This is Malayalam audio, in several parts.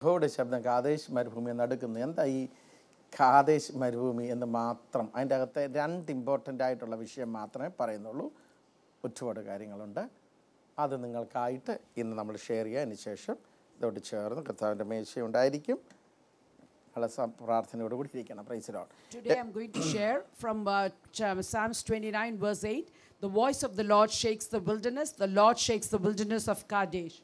യഹോവയുടെ ശബ്ദം കാദേശ് മരുഭൂമി നടുക്കുന്നു. എന്താ ഈ കാദേശ് മരുഭൂമി എന്ന് മാത്രം, അതിൻ്റെ അകത്തെ 2 ഇമ്പോർട്ടൻ്റ് ആയിട്ടുള്ള വിഷയം മാത്രമേ പറയുന്നുള്ളൂ. ഒരുപാട് കാര്യങ്ങളുണ്ട്. അത് നിങ്ങൾക്കായിട്ട് ഇന്ന് നമ്മൾ ഷെയർ ചെയ്യാം. അതിന് ശേഷം ഇതോട് ചേർന്ന് കർത്താവിൻ്റെ മേശയുണ്ടായിരിക്കും. പ്രാർത്ഥനയോട് കൂടി ഇരിക്കണം. Praise the Lord. Today I'm going to share from Psalms 29 verse 8. The voice of the Lord shakes the wilderness. The Lord shakes the wilderness of Kadesh.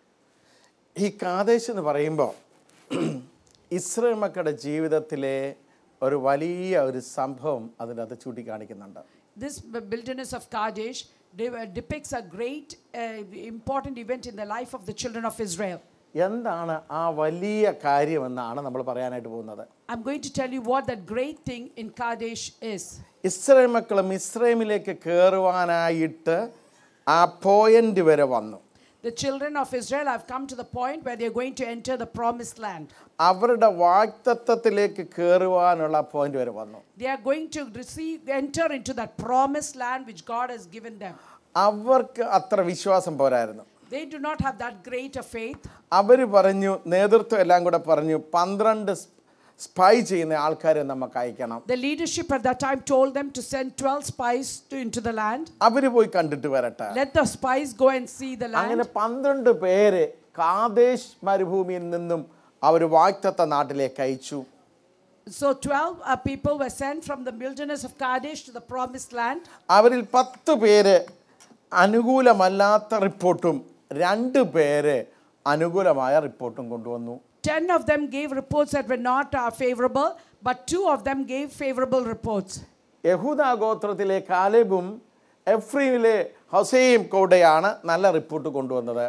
ഈ കാദേശ് എന്ന് പറയുമ്പോൾ ഇസ്രായേൽ മക്കളുടെ ജീവിതത്തിലെ ഒരു വലിയ ഒരു സംഭവം അതിനകത്ത് ചൂണ്ടിക്കാണിക്കുന്നുണ്ട്. This wilderness of Kadesh depicts a great important event in the life of the children of Israel. എന്താണ് ആ വലിയ കാര്യമെന്നാണ് നമ്മൾ പറയാനായിട്ട് പോകുന്നത്. I'm going to tell you what that great thing in Kadesh is. Israel മക്കൾ മിസ്രൈമിലേക്ക് കയറുവാനായിട്ട് ആ പോയിന്റ് വരെ വന്നു. The children of Israel have come to the point where they are going to enter the promised land. അവരുടെ വാഗ്ദത്തത്തിലേക്ക് കയറുവാനുള്ള പോയിന്റ് വരെ വന്നു. They are going to enter into that promised land which God has given them. അവർക്ക് അത്ര വിശ്വാസം പോരായിരുന്നു. They do not have that great a faith. അവർ പറഞ്ഞു, നേതൃത്വം എല്ലാം കൂടെ പറഞ്ഞു, 12 സ്പൈ ചെയ്യുന്ന ആൾക്കാരെ നമുക്ക് അയക്കണം. The leadership at that time told them to send 12 spies into the land. അവർ പോയി കണ്ടിട്ട് വരട്ടെ. Let the spies go and see the land. അങ്ങനെ 12 പേരെ കാദേശ് മരുഭൂമിയിൽ നിന്നും അവർ വാഗ്ദത്ത നാട്ടിലേക്ക് അയച്ചു. So 12 people were sent from the wilderness of Kadesh to the promised land. അവരിൽ 10 പേര് അനുകൂലമല്ലാത്ത റിപ്പോർട്ടും 2 പേര് അനുകൂലമായ റിപ്പോർട്ടും കൊണ്ടുവന്നു. 10 of them gave reports that were not favorable, but 2 of them gave favorable reports. യഹൂദാ ഗോത്രത്തിലെ കാലേബും എഫ്രൈമിലെ ഹോസേയും കൂടെയാണ് നല്ല റിപ്പോർട്ട് കൊണ്ടുവന്നത്.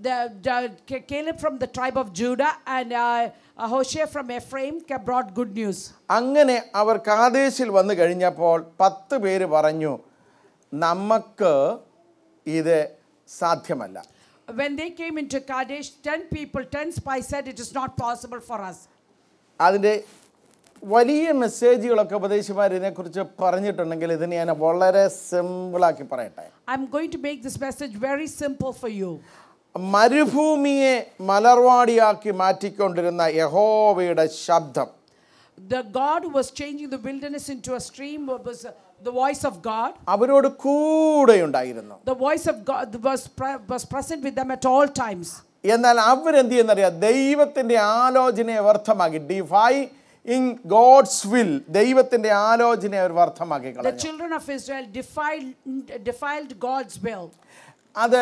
Caleb from the tribe of Judah and Hoshea from Ephraim brought good news. അങ്ങനെ അവർ കാദേശിൽ വന്നു കഴിഞ്ഞപ്പോൾ 10 പേര് പറഞ്ഞു, നമുക്ക് ഇത് സാധ്യമല്ല. When they came into Kadesh, 10 spies said it is not possible for us. അതിൻ്റെ വലിയ മെസ്സേജുകളൊക്കെ ഉപദേശിമാർ ഇതിനെക്കുറിച്ച് പറഞ്ഞിട്ടുണ്ടെങ്കിൽ ഇതിനെ ഞാൻ വളരെ സിമ്പിളാക്കി പറയട്ടെ. I'm going to make this message very simple for you. മരുഭൂമിയെ മലർവാടിയാക്കി മാറ്റിക്കൊണ്ടിരുന്ന യഹോവയുടെ ശബ്ദം, The God who was changing the wilderness into a stream was the voice of God. അവരോട് കൂടെയുണ്ടായിരുന്നു. The voice of God was present with them at all times. എന്നാൽ അവരെന്ത് ചെയ്യുന്നറിയാം, ദൈവത്തിൻ്റെ ആലോചനയെ വ്യർത്ഥമാക്കി, defying God's will, ദൈവത്തിൻ്റെ ആലോചനയെ അവർ വ്യർത്ഥമാക്കി കളഞ്ഞു. The children of Israel defiled God's will. അത്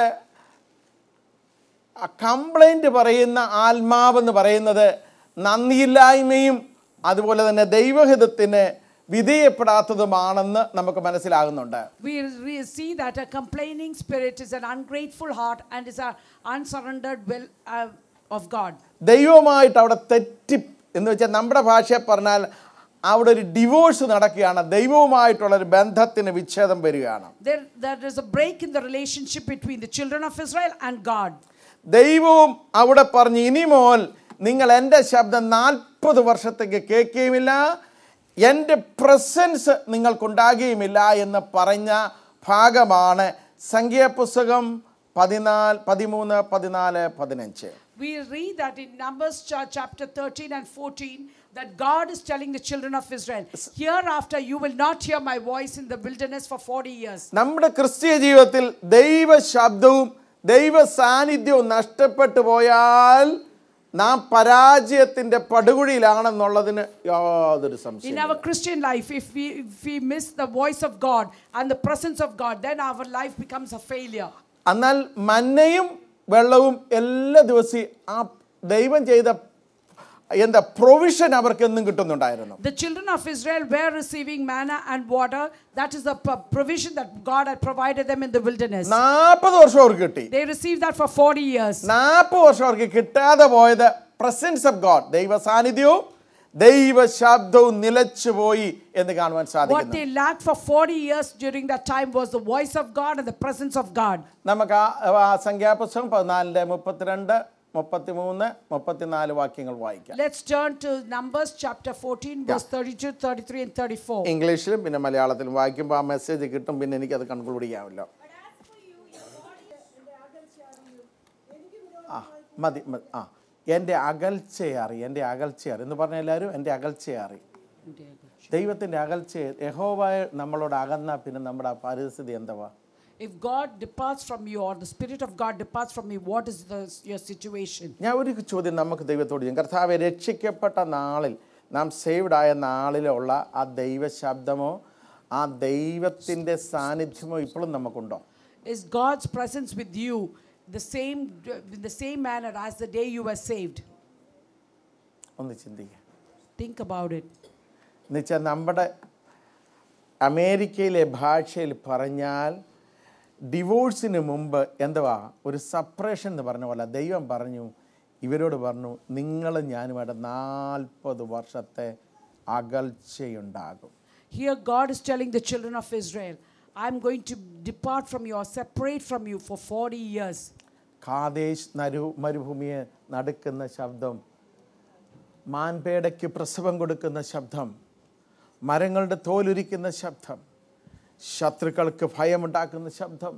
കംപ്ലൈൻറ്റ് പറയുന്ന ആത്മാവെന്ന് പറയുന്നത് നന്ദിയില്ലായ്മയും അതുപോലെ തന്നെ ദൈവഹിതത്തിന് വിധേയപ്പെടാത്തതുമാണെന്ന് നമുക്ക് മനസ്സിലാകുന്നുണ്ട്. We see that a complaining spirit is an ungrateful heart and is an unsurrendered will of God. ദൈവമായിട്ട് അവിടെ തെറ്റി എന്ന് വെച്ചാൽ നമ്മുടെ ഭാഷയെ പറഞ്ഞാൽ അവിടെ ഒരു ഡിവോഴ്സ് നടക്കുകയാണ്. ദൈവവുമായിട്ടുള്ളൊരു ബന്ധത്തിന് വിച്ഛേദം വരികയാണ്. There is a break in the relationship between the children of Israel and God. ദൈവവും അവിടെ പറഞ്ഞു, ഇനി മോൽ നിങ്ങൾ എൻ്റെ ശബ്ദം 40 വർഷത്തേക്ക് കേൾക്കുകയുമില്ല, എൻ്റെ പ്രസൻസ് നിങ്ങൾക്കുണ്ടാകുകയുമില്ല എന്ന് പറഞ്ഞ ഭാഗമാണ് സംഖ്യാപുസ്തകം 14, 13, 14, 15. We read that in Numbers chapter 13 and 14 that God is telling the children of Israel, hereafter you will not hear my voice in the wilderness for 40 years. നമ്മുടെ ക്രിസ്തീയ ജീവിതത്തിൽ ദൈവ ശബ്ദവും ദൈവ സാന്നിധ്യവും നഷ്ടപ്പെട്ടു പോയാൽ നാം പരാജയത്തിന്റെ പടുകുഴിയിലാണെന്നുള്ളതിന് യാതൊരു സംശയവും. In our Christian life, if we miss the voice of God and the presence of God, then our life becomes a failure. എന്നാൽ മന്നയും വെള്ളവും എല്ലാ ദിവസവും ആ ദൈവം ചെയ്ത എന്താ പ്രൊവിഷൻ അവർക്ക് എന്നും കിട്ടുന്നുണ്ടായിരുന്നു. The children of Israel were receiving manna and water. That is the provision that God had provided them in the wilderness. 40 വർഷം അവർക്ക് കിട്ടി. They received that for 40 years. 40 വർഷം അവർക്ക് കിട്ടാതെ പോയത് പ്രസൻസ് ഓഫ് ഗോഡ്, ദൈവ സാന്നിധ്യവും ദൈവ ശബ്ദവും നിലച്ചുപോയി എന്ന് കാണുവാൻ സാധിക്കുന്നു. What they lacked for 40 years during that time was the voice of God and the presence of God. നമുക്ക് ആ സംഖ്യാപുസ്തകം 14, 32, 33, 34 വാക്യങ്ങൾ വായിക്കാം. Let's turn to Numbers chapter 14 verse 32, 33 and 34. ഇംഗ്ലീഷിലും പിന്നെ മലയാളത്തിലും വായിക്കുമ്പോൾ ആ മെസ്സേജ് കിട്ടും, പിന്നെ എനിക്കത് കൺക്ലൂഡ് ചെയ്യാമല്ലോ. മതി. എൻ്റെ അകൽച്ചയെ അറി, എൻ്റെ അകൽച്ചയെ അറി എന്ന് പറഞ്ഞ എല്ലാവരും എൻ്റെ അകൽച്ചയെ അറി. ദൈവത്തിൻ്റെ അകൽച്ചയെ, യഹോവ നമ്മളോട് അകന്നാൽ പിന്നെ നമ്മുടെ ആ പരിസ്ഥിതി എന്തുവാ? If God departs from you or the Spirit of God departs from you, what is your situation? ഞാൻ ഒരു ചോദ്യം നമുക്ക് ദൈവത്തോട് ചെയ്യും. കർത്താവെ, രക്ഷിക്കപ്പെട്ട നാളിൽ, നാം സേവ്ഡ് ആയ നാളിലുള്ള ആ ദൈവ ശബ്ദമോ ആ ദൈവത്തിൻ്റെ സാന്നിധ്യമോ ഇപ്പോഴും നമുക്കുണ്ടോ? Is God's presence with you in the same manner as the day you were saved? ഒന്ന് ചിന്തിക്കുക. Think about it. എന്നുവെച്ചാൽ നമ്മുടെ അമേരിക്കയിലെ ഭാഷയിൽ പറഞ്ഞാൽ ഡിവോഴ്സിന് മുമ്പ് എന്തുവാ ഒരു സെപ്പറേഷൻ എന്ന് പറഞ്ഞ പോലെ ദൈവം പറഞ്ഞു, ഇവരോട് പറഞ്ഞു, നിങ്ങളും ഞാനുമായിട്ട് 40 വർഷത്തെ അകൽച്ചയുണ്ടാകും. Here God is telling the children of Israel, I'm going to depart from you or separate from you for 40 years. Kadesh മരുഭൂമിയെ നടുക്കുന്ന ശബ്ദം, മാൻപേടയ്ക്ക് പ്രസവം കൊടുക്കുന്ന ശബ്ദം, മരങ്ങളുടെ തോലുരിക്കുന്ന ശബ്ദം, ശത്രുക്കൾക്ക് ഭയമുണ്ടാക്കുന്ന ശബ്ദം,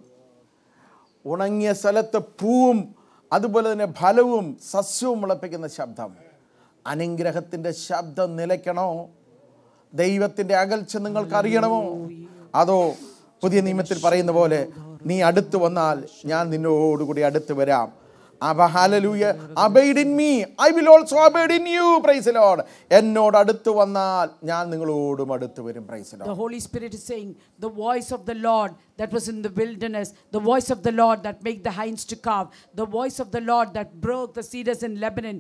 ഉണങ്ങിയ സ്ഥലത്ത് പൂവും അതുപോലെ തന്നെ ഫലവും സസ്യവും മുളപ്പിക്കുന്ന ശബ്ദം. അനുഗ്രഹത്തിൻ്റെ ശബ്ദം നിലയ്ക്കണോ? ദൈവത്തിൻ്റെ അകൽച്ച നിങ്ങൾക്ക് അറിയണമോ? അതോ പുതിയ നിയമത്തിൽ പറയുന്ന പോലെ നീ അടുത്ത് വന്നാൽ ഞാൻ നിന്നോടുകൂടി അടുത്ത് വരാം. Hallelujah. Abide in me, I will also abide in you. Praise the Lord. എന്നോട് അടുത്ത് വന്നാൽ ഞാൻ നിങ്ങളോടും അടുത്ത് വരും. Praise the Lord. The Holy Spirit is saying, the voice of the Lord that was in the wilderness, the voice of the Lord that made the hinds to calve, the voice of the Lord that broke the cedars in Lebanon.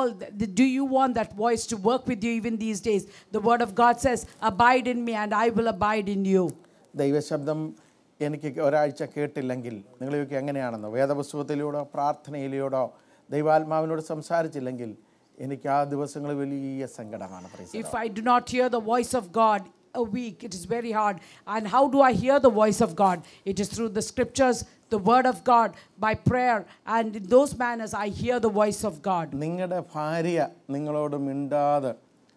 Do you want that voice to work with you even these days? The word of God says, abide in me and I will abide in you. ദൈവശബ്ദം എനിക്ക് ഒരാഴ്ച കേട്ടില്ലെങ്കിൽ നിങ്ങൾ ചോദിക്കുക എങ്ങനെയാണെന്നോ? വേദപുസ്തകത്തിലൂടെ പ്രാർത്ഥനയിലൂടെ ദൈവാത്മാവിനോട് സംസാരിച്ചില്ലെങ്കിൽ എനിക്ക് ആ ദിവസങ്ങൾ വലിയ സങ്കടമാണ്. If I do not hear the voice of God a week, it is very hard. And how do I hear the voice of God? It is through the scriptures, the word of God, by prayer, and in those manners I hear the voice of God. നിങ്ങളുടെ ഭാര്യ നിങ്ങളോട് മിണ്ടാതെ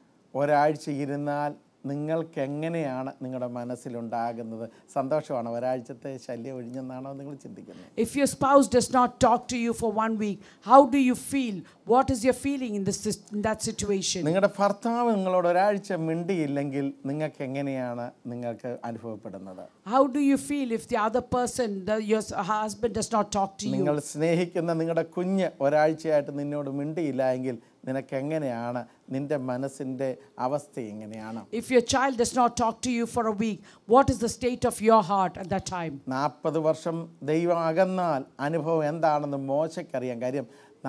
ഒരാഴ്ച ഇരുന്നാൽ നിങ്ങൾക്ക് എങ്ങനെയാണ് നിങ്ങളുടെ മനസ്സിലുണ്ടാകുന്നത്? സന്തോഷമാണ് ഒരാഴ്ചത്തെ ശല്യം ഒഴിഞ്ഞെന്നാണോ നിങ്ങൾ ചിന്തിക്കുന്നത്? If your spouse does not talk to you for 1 week, how do you feel? What is your feeling in that situation? നിങ്ങളുടെ ഭർത്താവ് നിങ്ങളോട് ഒരാഴ്ച മിണ്ടിയില്ലെങ്കിൽ നിങ്ങൾക്ക് എങ്ങനെയാണ് നിങ്ങൾക്ക് അനുഭവപ്പെടുന്നത്? How do you feel if the other person, your husband does not talk to you? നിങ്ങൾ സ്നേഹിക്കുന്ന നിങ്ങളുടെ കുഞ്ഞ് ഒരാഴ്ചയായിട്ട് നിന്നോട് മിണ്ടിയില്ല എങ്കിൽ നിനക്ക് എങ്ങനെയാണ്? നിന്റെ മനസ്സിൻ്റെ അവസ്ഥ എങ്ങനെയാണ്? If your child does not talk to you for a week, what is the state of your heart at that time? 40 വർഷം ദൈവം അകന്നാൽ അനുഭവം എന്താണെന്ന് മോശയ്ക്കറിയാം. കാര്യം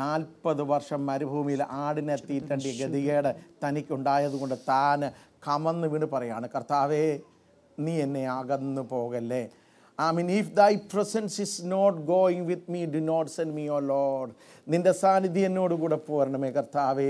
40 വർഷം മരുഭൂമിയിൽ ആടിനെ തീറ്റേണ്ടിയ ഗതികേട് തനിക്കുണ്ടായതുകൊണ്ട് താൻ കമന്ന് വീണ് പറയാണ്, കർത്താവേ നീ എന്നെ അകന്നു പോകല്ലേ. if thy presence is not going with me, do not send me, O Lord. നിന്റെ സാന്നിധ്യം എന്നോട് കൂടെ പോരണമേ കർത്താവേ.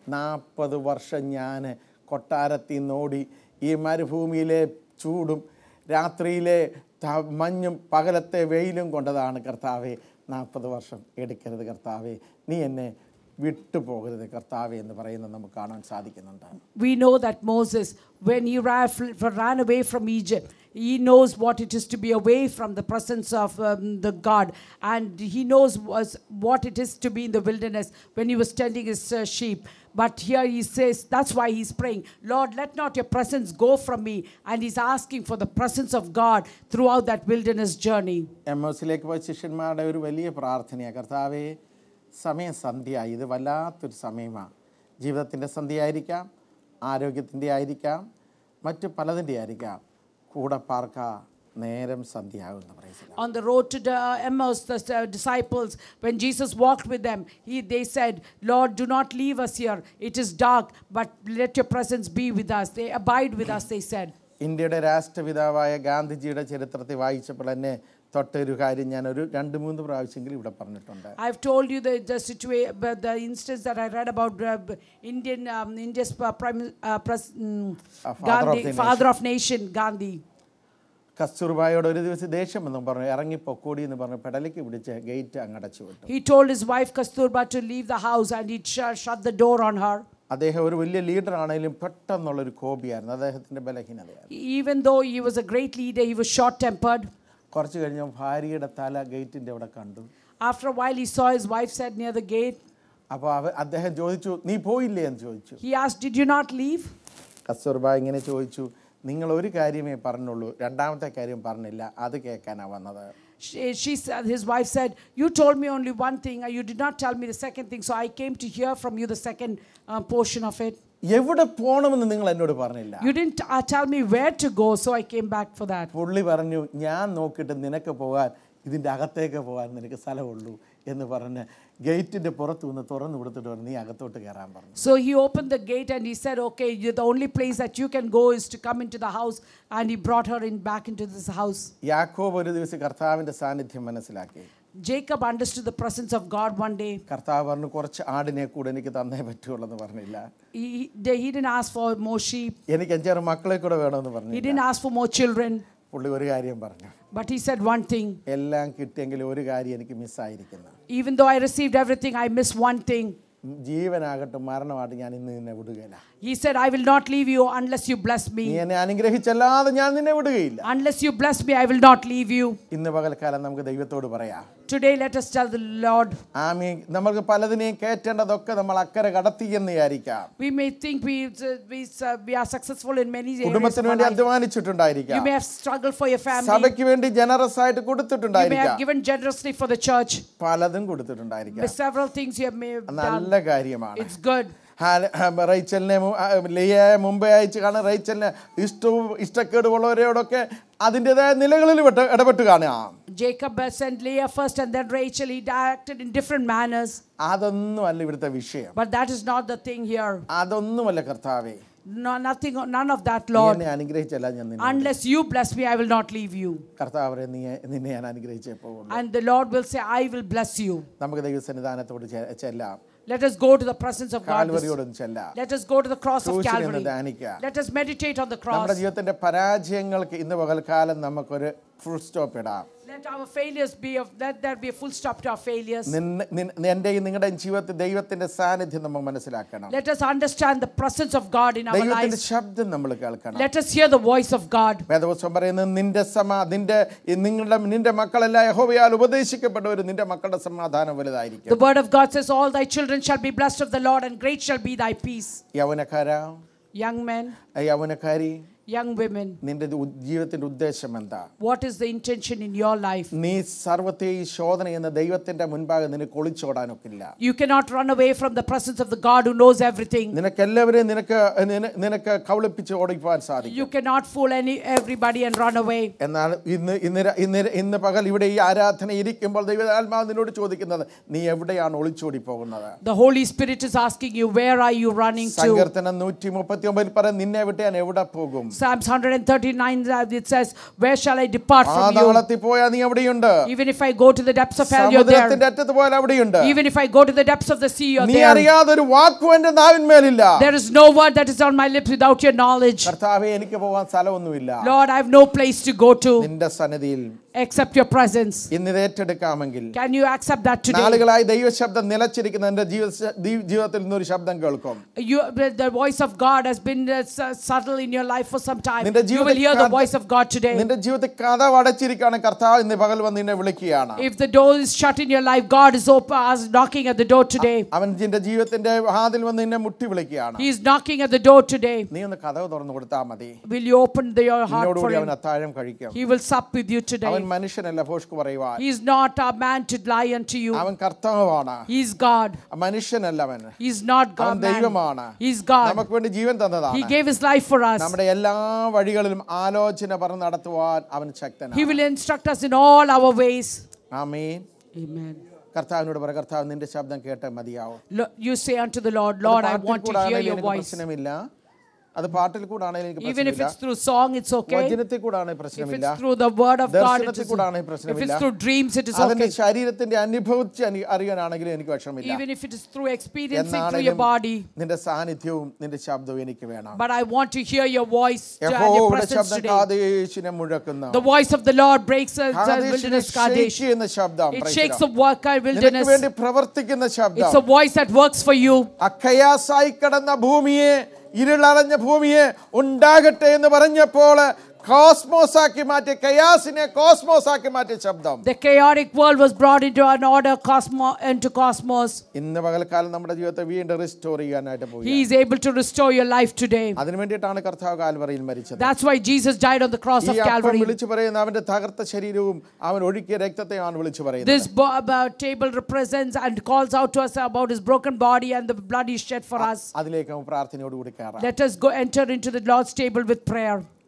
40 വർഷം ഞാൻ കൊട്ടാരത്തിൽ നിന്നോടി ഈ മരുഭൂമിയിലെ ചൂടും രാത്രിയിലെ മഞ്ഞും പകലത്തെ വെയിലും കൊണ്ടതാണ് കർത്താവേ. 40 വർഷം എടുക്കരുത് കർത്താവേ, നീ എന്നെ വിട്ടുപോകരുത് കർത്താവേ എന്ന് പറയുന്നത് നമുക്ക് കാണാൻ സാധിക്കുന്നുണ്ട്. We know that Moses, when he ran away from Egypt, he knows what it is to be away from the presence of the God, and he knows what it is to be in the wilderness when he was tending his sheep. But here he says, that's why he's praying, Lord, let not your presence go from me, and he's asking for the presence of God throughout that wilderness journey. എമ്മോസിലേക്ക് പോയ ശിഷ്യന്മാരുടെ ഒരു വലിയ പ്രാർത്ഥനയാണ്, കർത്താവേ സമയം സന്ധ്യയായി, ഇത് വല്ലാത്തൊരു സമയമാണ്. ജീവിതത്തിൻ്റെ സന്ധ്യയായിരിക്കാം, ആരോഗ്യത്തിൻ്റെ ആയിരിക്കാം, മറ്റു പലതിൻ്റെ ആയിരിക്കാം. കൂടെ പാർക്ക നേരം സന്ധ്യയാകുന്നു. On the road to Emmaus, the disciples, when Jesus walked with them, they said, Lord, do not leave us here. It is dark, but let your presence be with us. They abide with us, they said. ഇന്ത്യയുടെ രാഷ്ട്രപിതാവായ ഗാന്ധിജിയുടെ ചരിത്രത്തെ വായിച്ചപ്പോൾ തന്നെ തൊട്ടൊരു കാര്യം ഞാൻ ഒരു 2-3 പ്രാവശ്യമെങ്കിലും ഇവിടെ പറഞ്ഞിട്ടുണ്ട്. I've told you the instance that I read about India's father of nation, Gandhi. കസ്തൂർബായോട് ഒരു ദിവസം ദേഷ്യം എന്നും പറഞ്ഞു ഇറങ്ങിപ്പൊക്കൂടി എന്ന് പറഞ്ഞു പെടലിക്ക് പിടിച്ച് ഗേറ്റ് അങ്ങടച്ചു വിട്ടു. He told his wife Kasturba to leave the house and he shut the door on her. അദ്ദേഹം ഒരു വലിയ ലീഡർ ആണെങ്കിലും പെട്ടെന്നുള്ളൊരു കോപിയായിരുന്നു, അദ്ദേഹത്തിൻ്റെ ബലഹീനതയായിരുന്നു. Even though he was a great leader, he was short-tempered. കുറച്ച് കഴിഞ്ഞ് ഭാര്യയുടെ തല ഗേറ്റിൻ്റെ അവിടെ കണ്ടു. After a while he saw his wife's head near the gate. അപ്പോൾ അദ്ദേഹം ചോദിച്ചു, നീ പോയില്ലേ എന്ന് ചോദിച്ചു. He asked, did you not leave? Kasturba ഇങ്ങനെ ചോദിച്ചു, നിങ്ങൾ ഒരു കാര്യമേ പറഞ്ഞുള്ളൂ, രണ്ടാമത്തെ കാര്യം പറഞ്ഞില്ല, അത് കേൾക്കാനാണ് വന്നത്. She said, his wife said, you told me only one thing, you did not tell me the second thing, so I came to hear from you the second portion of it. എവിടെ പോകണമെന്ന് നിങ്ങൾ എന്നോട് പറഞ്ഞില്ല. You didn't tell me where to go, so I came back for that. പുള്ളി പറഞ്ഞു, ഞാൻ നോക്കിയിട്ട് നിനക്ക് പോകാൻ ഇതിൻ്റെ അകത്തേക്ക് പോകാൻ നിനക്ക് സ്ഥലമുള്ളൂ എന്ന് പറഞ്ഞ് ഗേറ്റിൻ്റെ പുറത്തു നിന്ന് തുറന്നു കൊടുത്തിട്ട് പറഞ്ഞു, നീ അകത്തോട്ട് കയറാൻ പറഞ്ഞു. So he opened the gate and he said, okay, the only place that you can go is to come into the house, and he brought her back into this house. യാക്കോബ് ഒരു ദിവസം കർത്താവിൻ്റെ സാന്നിധ്യം മനസ്സിലാക്കി. Jacob understood the presence of God one day. കർത്താവ് പറഞ്ഞു, കുറച്ച് ആടിനെ കൂടെ എനിക്ക് തന്നേ പറ്റുള്ളൂ എന്ന് പറഞ്ഞില്ല. He didn't ask for more sheep. എനിക്ക് 5-6 മക്കളെ കൂടെ വേണമെന്ന് പറഞ്ഞു. He didn't ask for more children. പുള്ളി ഒരു കാര്യം പറഞ്ഞു. But he said one thing. എല്ലാം കിട്ടിയെങ്കിൽ ഒരു കാര്യം എനിക്ക് മിസ്സായിരിക്കുന്നു. Even though I received everything, I missed one thing. ജീവനാകട്ടെ മരണമാകട്ടെ ഞാൻ ഇന്ന് നിന്നെ വിടുകയില്ല. He said, I will not leave you unless you bless നീ me. എന്നെ അനുഗ്രഹിച്ചല്ലാതെ ഞാൻ നിന്നെ വിടുകയില്ല. Unless you bless me, I will not leave you. ഇന്ന് പകൽക്കാലം നമുക്ക് ദൈവത്തോട് പറയാം. Today, let us tell the Lord. ആമീൻ. നമുക്ക് പലതിനെയും കേറ്റേണ്ടതൊക്കെ നമ്മൾ അക്കരെ കടത്തി എന്ന് വിചാരിക്കാം. We may think we are successful in many areas. കുടുംബത്തിന് വേണ്ടി You അധ്വാനിച്ചിട്ടുണ്ടായിരിക്കാം. may have struggled for your family. സഭയ്ക്ക് വേണ്ടി ജനറസ് ആയിട്ട് You may കൊടുത്തിട്ടുണ്ടായിരിക്കാം. have given generously for the church. പലതും കൊടുത്തിട്ടുണ്ടായിരിക്കാം. Several things you may have done. നല്ല കാര്യമാണ്. It's good. റൈച്ചലിനെ ലിയയെ മുമ്പേ അയച്ച് കാണാൻ റൈച്ചലിന് ഇഷ്ടക്കേടുള്ളവരോടൊക്കെ അതിൻ്റെതായ നിലകളിൽ ഇടപെട്ട് കാണാം. Jacob sent Leah first and then Rachel. He acted in different manners. അതൊന്നുമല്ല ഇവിടുത്തെ വിഷയം. But that is not the thing here. അതൊന്നുമല്ല കർത്താവേ. No, nothing, none of that, Lord. എന്നെ അനുഗ്രഹിച്ചല്ല ഞാൻ നിന്നെ. Unless you bless me, I will not leave you. കർത്താവേ നിന്നെ ഞാൻ അനുഗ്രഹിച്ചേ പോകുള്ളൂ. And the Lord will say, I will bless you. നമുക്ക് ദൈവസന്നിധാനത്തോട് ചെല്ലാം. Let us go to the presence of God. കാൽവരിയോടും ചെല്ലാം. Let us go to the cross of Calvary. ധ്യാനിക്കാം. Let us meditate on the നമ്മുടെ cross. ജീവിതത്തിന്റെ പരാജയങ്ങൾക്ക് ഇന്ന് പകൽക്കാലം നമുക്കൊരു ഫുൾ സ്റ്റോപ്പ് ഇടാം. Let our failures be let there be a full stop to our failures. എന്റെയും നിങ്ങളുടെയും ജീവിതത്തിൽ ദൈവത്തിന്റെ സാന്നിധ്യം നമ്മൾ മനസ്സിലാക്കണം. Let us understand the presence of God in our ദൈവത്തിന്റെ lives. ശബ്ദം നമ്മൾ കേൾക്കണം. Let us hear the voice of God. വേദപുസ്തകം പറയുന്നത് നിന്റെ മക്കളെല്ലാം യഹോവയാൽ ഉപദേശിക്കപ്പെട്ടവർ നിന്റെ മക്കളുടെ സമാധാനം വലുതായിരിക്കും. The word of God says, all thy children shall be blessed of the Lord, and great shall be thy peace. യൗവനക്കാരാ, Young men, യൗവനക്കാരി, young women, നിന്റെ ജീവിതത്തിന്റെ ഉദ്ദേശം എന്താ? what is the intention in your life? നീ സർവ്വത്തെ ഈ ശോധന എന്ന ദൈവത്തിന്റെ മുൻപാകെ നിനക്ക് ഒളിച്ചോടാനൊക്കില്ല. You cannot run away from the presence of the God who knows everything. നിനക്ക് എല്ലാവരെയും നിനക്ക് കൗളിപ്പിച്ച് ഓടിപ്പാൻ സാധിക്കും. You cannot fool everybody and run away. എന്നാൽ ഇന്ന് പകൽ ഇവിടെ ഈ ആരാധന ഇരിക്കുമ്പോൾ ദൈവാത്മാവ് നിന്നോട് ചോദിക്കുന്നത്, നീ എവിടെയാണ് ഒളിച്ചോടി പോകുന്നത്? The Holy Spirit is asking you, where are you running to? സങ്കീർത്തനം 139 പറയും, നിന്നെ വിട്ട് ഞാൻ എവിടെ പോകും? Psalms 139 it says, where shall I depart from you? പാതാളത്തിൽ പോയാൽ നീ എവിടെയുണ്ട്? Even if I go to the depths of hell, you're there. സമുദ്രത്തിന്റെ അറ്റത്ത് പോയാൽ അവിടെയുണ്ട്. Even if I go to the depths of the sea, you're നീ there. അറിയാതെ ഒരു വാക്കും എൻ്റെ നാവിന്മേലില്ല. There is no word that is on my lips without your knowledge. കർത്താവേ, എനിക്ക് പോകാൻ സ്ഥലമൊന്നുമില്ല. Lord, I have no place to go to നിന്റെ സന്നിധിയിൽ except your presence. ഇന്ന് ഏറ്റെടുക്കാമെങ്കിൽ Can you accept that today? നാളുകളായി ദൈവശബ്ദം നിലച്ചിരിക്കുന്ന എൻ്റെ ജീവിതത്തിൽ നിന്നൊരു ശബ്ദം കേൾക്കും. The voice of God has been subtle in your life for some time. നിന്റെ You will hear the voice of God today. നിന്റെ ജീവിതത്തിൽ കഥ അടച്ചിരിക്കുകയാണ്. കർത്താവ് ഇന്ന് പകൽ വന്ന് നിന്നെ വിളിക്കുകയാണ്. If the door is shut in your life, God is knocking at the door today. അവൻ നിന്റെ ജീവിതത്തിന്റെ വാതിൽ വന്ന് നിന്നെ മുട്ടി വിളിക്കുകയാണ്. He is knocking at the door today. നീ ഒന്ന് കഥ തുറന്നു കൊടുത്താൽ മതി. Will you open your heart for നിന്നോടുകൂടി him? അവൻ അത്താഴം കഴിക്കും. He will sup with you today. അവൻ മനുഷ്യനല്ല ഭോഷ്ക് പറയുവാൻ. He is not a man to lie unto you. അവൻ കർത്താവാണ്. He is God. മനുഷ്യനല്ല അവൻ. He is not God. അവൻ ദൈവമാണ്. He is God. നമുക്ക് വേണ്ടി ജീവൻ തന്നതാണ്. He gave his life for us. നമ്മുടെ എല്ലാ വഴികളിലും ആലോചന പറഞ്ഞ് നടത്തുവാൻ അവൻ ശക്തനാണ്. He will instruct us in all our ways. Amen. Amen. കർത്താവിനോട് പറ, കർത്താവ് നിന്റെ ശബ്ദം കേട്ടേ മതിയാവും. You say unto the Lord, Lord, I want to hear your voice. പ്രശ്നമില്ല. അത് പാട്ടിൽ കൂടാണെങ്കിൽ എനിക്ക് Even if പ്രശ്നമില്ല. it's through song, it's okay. വചനത്തിൽ കൂടാണെങ്കിൽ If പ്രശ്നമില്ല. it's through the word of God, it ദർശനത്തിൽ is. കൂടാണെങ്കിൽ If പ്രശ്നമില്ല. it's through dreams, it is അതിന്റെ okay. ശരീരത്തിന്റെ അനുഭവിച്ച് അറിയാനാണെങ്കിലും എനിക്ക് വിഷമില്ല. Even if it is through experiencing through your body. നിന്റെ സാന്നിധ്യവും നിന്റെ ശബ്ദവും എനിക്ക് വേണം. But I want to hear your voice and your യഹോവയുടെ presence ശബ്ദം today. കാദേശിനെ മുഴക്കുന്ന. The voice of the Lord breaks the wilderness Kadesh. എന്ന ശബ്ദം. It shakes the wilderness. നിനക്ക് വേണ്ടി പ്രവർത്തിക്കുന്ന ശബ്ദം. It's a voice that works for you. അഖയാസായി കിടന്ന ഭൂമിയെ, ഇരുളടഞ്ഞ ഭൂമിയെ ഉണ്ടാകട്ടെ എന്ന് പറഞ്ഞപ്പോൾ കോസ്മോസ് ആക്കി മാറ്റി, കയാസിനെ കോസ്മോസ് ആക്കി മാറ്റിയ ശബ്ദം. The chaotic world was brought into an order, into cosmos. ഇന്ന് പകൽക്കാലം നമ്മുടെ ജീവിതത്തെ വീണ്ടും റിസ്റ്റോർ ചെയ്യാനായിട്ട് പോയി. He is able to restore your life today. അതിനു വേണ്ടിയിട്ടാണ് കർത്താവ് കാൽവറിയിൽ മരിച്ചത്. That's why Jesus died on the cross of Calvary. വിളിച്ചു പറയുന്ന അവന്റെ തകർത്ത ശരീരവും അവൻ ഒഴുക്കിയ രക്തത്തെയാണ് വിളിച്ചു പറയുന്നത്. This table represents and calls out to us about his broken body and the blood he shed for us. അതിലേക്ക് പ്രാർത്ഥനയോടുകൂടി കയറാം. Let us go enter into the Lord's table with prayer.